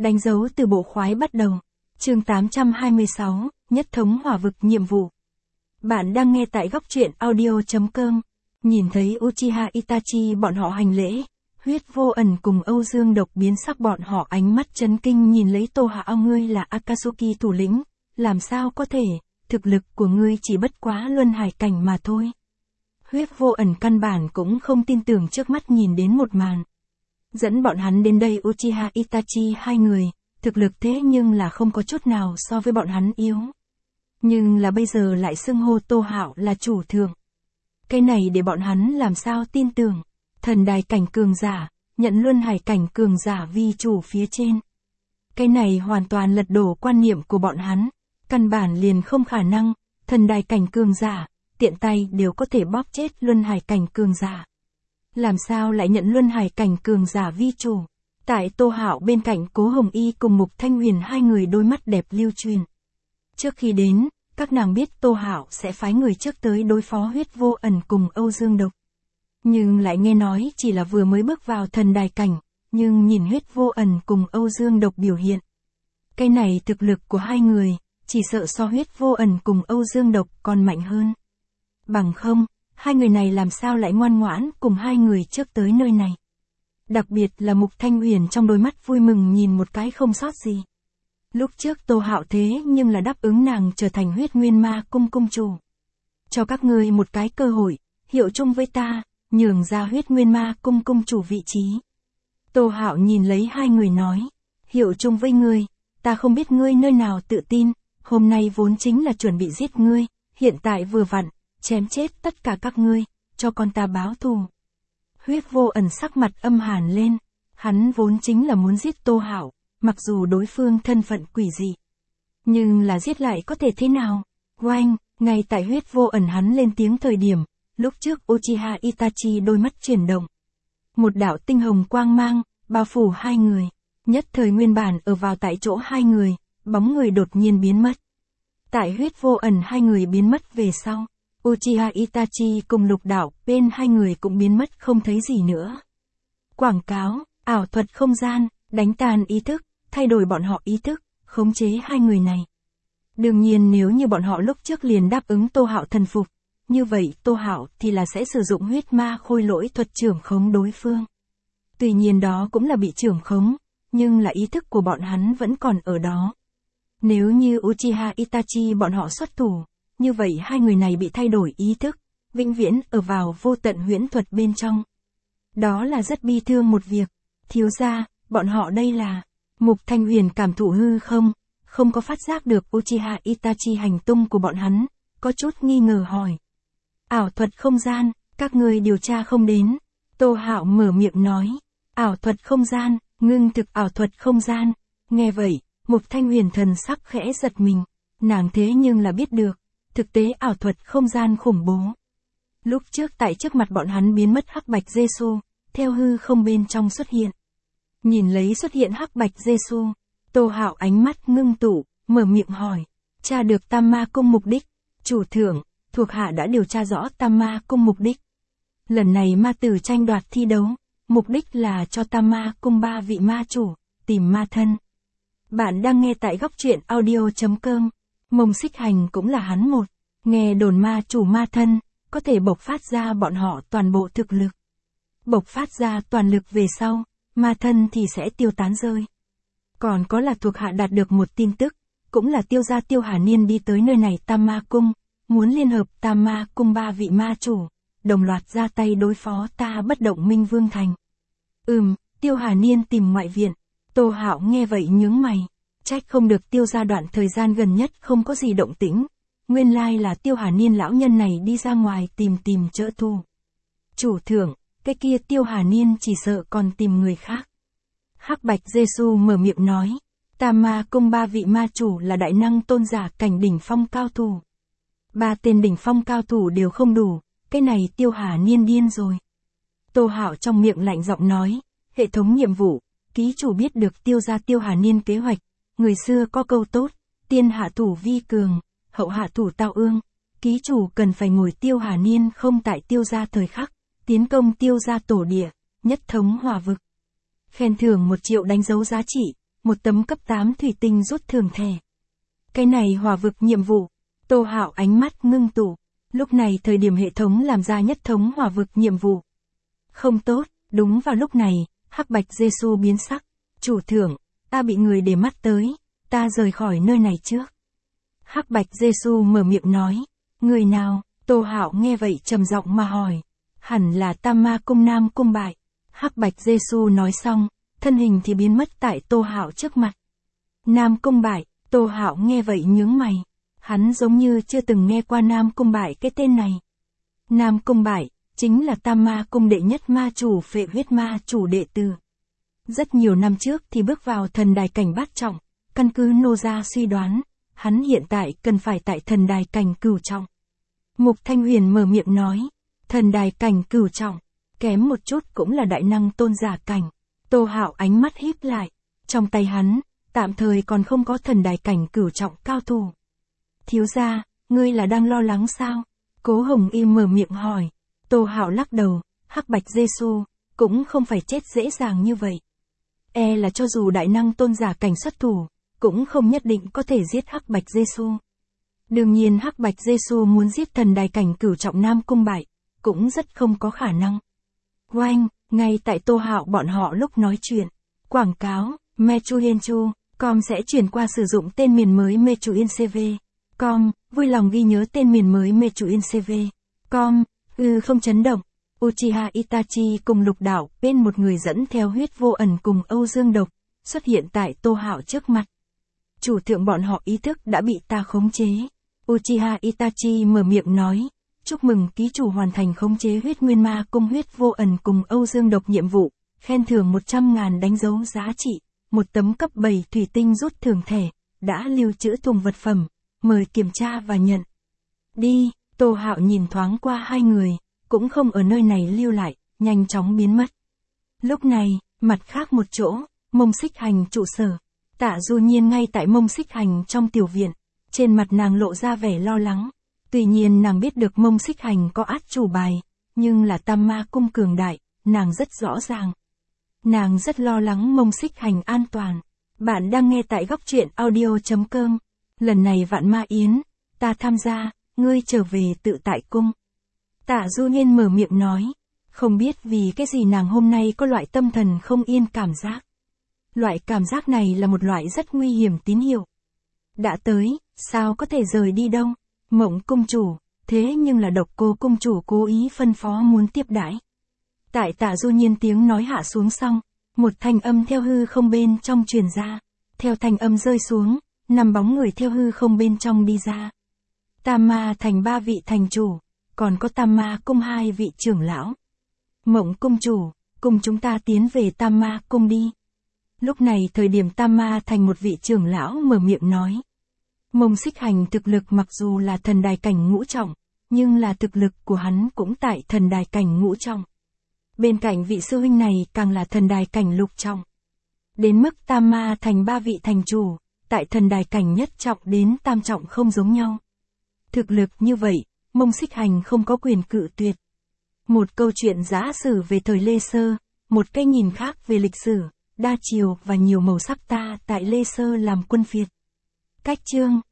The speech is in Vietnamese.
Đánh dấu từ bộ khoái bắt đầu. Chương 826, Nhất thống hỏa vực nhiệm vụ. Bạn đang nghe tại góc truyện audio.com. Nhìn thấy Uchiha Itachi bọn họ hành lễ, Huyết Vô Ẩn cùng Âu Dương Độc biến sắc, bọn họ ánh mắt chấn kinh nhìn lấy Tô Hạo. Ngươi là Akatsuki thủ lĩnh, làm sao có thể, thực lực của ngươi chỉ bất quá luân hải cảnh mà thôi. Huyết Vô Ẩn căn bản cũng không tin tưởng trước mắt nhìn đến một màn. Dẫn bọn hắn đến đây Uchiha Itachi hai người, thực lực thế nhưng là không có chút nào so với bọn hắn yếu. Nhưng là bây giờ lại xưng hô Tô Hạo là chủ thượng. Cái này để bọn hắn làm sao tin tưởng, thần đài cảnh cường giả, nhận luân hải cảnh cường giả vi chủ phía trên. Cái này hoàn toàn lật đổ quan niệm của bọn hắn, căn bản liền không khả năng, thần đài cảnh cường giả, tiện tay đều có thể bóp chết luân hải cảnh cường giả. Làm sao lại nhận luân hải cảnh cường giả vi chủ? Tại Tô Hạo bên cạnh Cố Hồng Y cùng Mục Thanh Huyền hai người đôi mắt đẹp lưu truyền. Trước khi đến, các nàng biết Tô Hạo sẽ phái người trước tới đối phó Huyết Vô Ẩn cùng Âu Dương Độc. Nhưng lại nghe nói chỉ là vừa mới bước vào thần đài cảnh, nhưng nhìn Huyết Vô Ẩn cùng Âu Dương Độc biểu hiện. Cái này thực lực của hai người, chỉ sợ so Huyết Vô Ẩn cùng Âu Dương Độc còn mạnh hơn. Bằng không, hai người này làm sao lại ngoan ngoãn cùng hai người trước tới nơi này. Đặc biệt là Mục Thanh Huyền trong đôi mắt vui mừng nhìn một cái không sót gì. Lúc trước Tô Hạo thế nhưng là đáp ứng nàng trở thành Huyết Nguyên Ma Cung cung chủ. Cho các ngươi một cái cơ hội, hiệu chung với ta, nhường ra Huyết Nguyên Ma Cung cung chủ vị trí. Tô Hạo nhìn lấy hai người nói, hiệu chung với ngươi, ta không biết ngươi nơi nào tự tin, hôm nay vốn chính là chuẩn bị giết ngươi, hiện tại vừa vặn, chém chết tất cả các ngươi, cho con ta báo thù. Huyết Vô Ẩn sắc mặt âm hàn lên, hắn vốn chính là muốn giết Tô Hạo, mặc dù đối phương thân phận quỷ dị. Nhưng là giết lại có thể thế nào? Oanh, ngay tại Huyết Vô Ẩn hắn lên tiếng thời điểm, lúc trước Uchiha Itachi đôi mắt chuyển động. Một đạo tinh hồng quang mang, bao phủ hai người, nhất thời nguyên bản ở vào tại chỗ hai người, bóng người đột nhiên biến mất. Tại Huyết Vô Ẩn hai người biến mất về sau, Uchiha Itachi cùng Lục Đạo bên hai người cũng biến mất không thấy gì nữa. Quảng cáo, ảo thuật không gian, đánh tan ý thức, thay đổi bọn họ ý thức, khống chế hai người này. Đương nhiên nếu như bọn họ lúc trước liền đáp ứng Tô Hạo thần phục, như vậy Tô Hạo thì là sẽ sử dụng huyết ma khôi lỗi thuật trưởng khống đối phương. Tuy nhiên đó cũng là bị trưởng khống, nhưng là ý thức của bọn hắn vẫn còn ở đó. Nếu như Uchiha Itachi bọn họ xuất thủ, như vậy hai người này bị thay đổi ý thức, vĩnh viễn ở vào vô tận huyễn thuật bên trong. Đó là rất bi thương một việc. Thiếu gia, bọn họ đây là... Mục Thanh Huyền cảm thụ hư không có phát giác được Uchiha Itachi hành tung của bọn hắn, có chút nghi ngờ hỏi. Ảo thuật không gian, các ngươi điều tra không đến. Tô Hạo mở miệng nói. Ảo thuật không gian, ngưng thực ảo thuật không gian. Nghe vậy, Mục Thanh Huyền thần sắc khẽ giật mình. Nàng thế nhưng là biết được, thực tế ảo thuật không gian khủng bố. Lúc trước tại trước mặt bọn hắn biến mất Hắc Bạch Giê-xu, theo hư không bên trong xuất hiện. Nhìn lấy xuất hiện Hắc Bạch Giê-xu, Tô Hạo ánh mắt ngưng tụ, mở miệng hỏi. Tra được Tam Ma Cung mục đích. Chủ thượng, thuộc hạ đã điều tra rõ Tam Ma Cung mục đích. Lần này ma tử tranh đoạt thi đấu, mục đích là cho Tam Ma Cung ba vị ma chủ, tìm ma thân. Bạn đang nghe tại góc truyện audio.com. Mông Xích Hành cũng là hắn một. Nghe đồn ma chủ ma thân, có thể bộc phát ra bọn họ toàn bộ thực lực. Bộc phát ra toàn lực về sau, ma thân thì sẽ tiêu tán rơi. Còn có là thuộc hạ đạt được một tin tức, cũng là Tiêu gia Tiêu Hà Niên đi tới nơi này Tam Ma Cung, muốn liên hợp Tam Ma Cung ba vị ma chủ, đồng loạt ra tay đối phó ta Bất Động Minh Vương Thành. Tiêu Hà Niên tìm ngoại viện. Tô Hạo nghe vậy nhướng mày. Trách không được Tiêu gia đoạn thời gian gần nhất không có gì động tĩnh. Nguyên lai là Tiêu Hà Niên lão nhân này đi ra ngoài tìm trợ thù. Chủ thượng, cái kia Tiêu Hà Niên chỉ sợ còn tìm người khác. Hắc Bạch Giê-xu mở miệng nói. Tam Ma Cung ba vị ma chủ là đại năng tôn giả cảnh đỉnh phong cao thủ. Ba tên đỉnh phong cao thủ đều không đủ, cái này Tiêu Hà Niên điên rồi. Tô Hạo trong miệng lạnh giọng nói. Hệ thống nhiệm vụ, ký chủ biết được Tiêu gia Tiêu Hà Niên kế hoạch. Người xưa có câu tốt, tiên hạ thủ vi cường, hậu hạ thủ tao ương. Ký chủ cần phải ngồi Tiêu Hà Niên không tại Tiêu gia thời khắc, tiến công Tiêu gia tổ địa, nhất thống hỏa vực. Khen thưởng 1 triệu đánh dấu giá trị, một tấm cấp 8 thủy tinh rút thưởng thẻ. Cái này hỏa vực nhiệm vụ. Tô Hạo ánh mắt ngưng tụ. Lúc này thời điểm hệ thống làm ra nhất thống hỏa vực nhiệm vụ. Không tốt, đúng vào lúc này, Hắc Bạch Giê-xu biến sắc. Chủ thưởng, ta bị người để mắt tới, ta rời khỏi nơi này trước. Hắc Bạch Giê-xu mở miệng nói. Người nào? Tô Hạo nghe vậy trầm giọng mà hỏi. Hẳn là Tam Ma Cung Nam Cung Bại. Hắc Bạch Giê-xu nói xong, thân hình thì biến mất tại Tô Hạo trước mặt. Nam Cung Bại, Tô Hạo nghe vậy nhướng mày. Hắn giống như chưa từng nghe qua Nam Cung Bại cái tên này. Nam Cung Bại, chính là Tam Ma Cung đệ nhất ma chủ Phệ Huyết Ma chủ đệ tử. Rất nhiều năm trước thì bước vào thần đài cảnh bát trọng, căn cứ Nô gia suy đoán, hắn hiện tại cần phải tại thần đài cảnh cửu trọng. Mục Thanh Huyền mở miệng nói, thần đài cảnh cửu trọng, kém một chút cũng là đại năng tôn giả cảnh. Tô Hạo ánh mắt híp lại, trong tay hắn, tạm thời còn không có thần đài cảnh cửu trọng cao thủ. Thiếu gia, ngươi là đang lo lắng sao? Cố Hồng Y mở miệng hỏi. Tô Hạo lắc đầu, Hắc Bạch Giê-xu cũng không phải chết dễ dàng như vậy. E là cho dù đại năng tôn giả cảnh xuất thủ, cũng không nhất định có thể giết Hắc Bạch Giê-xu. Đương nhiên Hắc Bạch Giê-xu muốn giết thần đài cảnh cửu trọng Nam Cung Bại, cũng rất không có khả năng. Oanh, ngay tại Tô Hạo bọn họ lúc nói chuyện, quảng cáo, Mechuyenchu.com sẽ chuyển qua sử dụng tên miền mới Mechuyencv.com, vui lòng ghi nhớ tên miền mới Mechuyencv.com, không chấn động. Uchiha Itachi cùng Lục Đạo bên một người dẫn theo Huyết Vô Ẩn cùng Âu Dương Độc, xuất hiện tại Tô Hạo trước mặt. Chủ thượng bọn họ ý thức đã bị ta khống chế. Uchiha Itachi mở miệng nói, chúc mừng ký chủ hoàn thành khống chế Huyết Nguyên Ma Cung Huyết Vô Ẩn cùng Âu Dương Độc nhiệm vụ, khen thưởng 100.000 đánh dấu giá trị, một tấm cấp 7 thủy tinh rút thưởng thẻ, đã lưu trữ thùng vật phẩm, mời kiểm tra và nhận. Đi, Tô Hạo nhìn thoáng qua hai người, cũng không ở nơi này lưu lại, nhanh chóng biến mất. Lúc này, mặt khác một chỗ, Mông Xích Hành trụ sở, Tạ Du Nhiên ngay tại Mông Xích Hành trong tiểu viện, trên mặt nàng lộ ra vẻ lo lắng. Tuy nhiên nàng biết được Mông Xích Hành có át chủ bài, nhưng là Tam Ma Cung cường đại, nàng rất rõ ràng. Nàng rất lo lắng Mông Xích Hành an toàn. Bạn đang nghe tại góc truyện audio.com. Lần này Vạn Ma Yến, ta tham gia, ngươi trở về tự tại cung. Tạ Du Nhiên mở miệng nói, không biết vì cái gì nàng hôm nay có loại tâm thần không yên cảm giác. Loại cảm giác này là một loại rất nguy hiểm tín hiệu. Đã tới, sao có thể rời đi đâu? Mộng cung chủ, thế nhưng là Độc Cô cung chủ cố ý phân phó muốn tiếp đãi. Tại Tạ Du Nhiên tiếng nói hạ xuống xong, một thanh âm theo hư không bên trong truyền ra. Theo thanh âm rơi xuống, 5 bóng người theo hư không bên trong đi ra. Tam Ma thành 3 vị thành chủ, còn có Tam Ma cung 2 vị trưởng lão. Mộng cung chủ, cùng chúng ta tiến về Tam Ma cung đi. Lúc này thời điểm Tam Ma thành một vị trưởng lão mở miệng nói. Mông Xích Hành thực lực mặc dù là thần đài cảnh ngũ trọng, nhưng là thực lực của hắn cũng tại thần đài cảnh ngũ trọng. Bên cạnh vị sư huynh này càng là thần đài cảnh lục trọng. Đến mức Tam Ma thành 3 vị thành chủ, tại thần đài cảnh nhất trọng đến tam trọng không giống nhau. Thực lực như vậy, Mông Xích Hành không có quyền cự tuyệt. Một câu chuyện giả sử về thời Lê Sơ, một cái nhìn khác về lịch sử, đa chiều và nhiều màu sắc ta tại Lê Sơ làm quân phiệt. Cách chương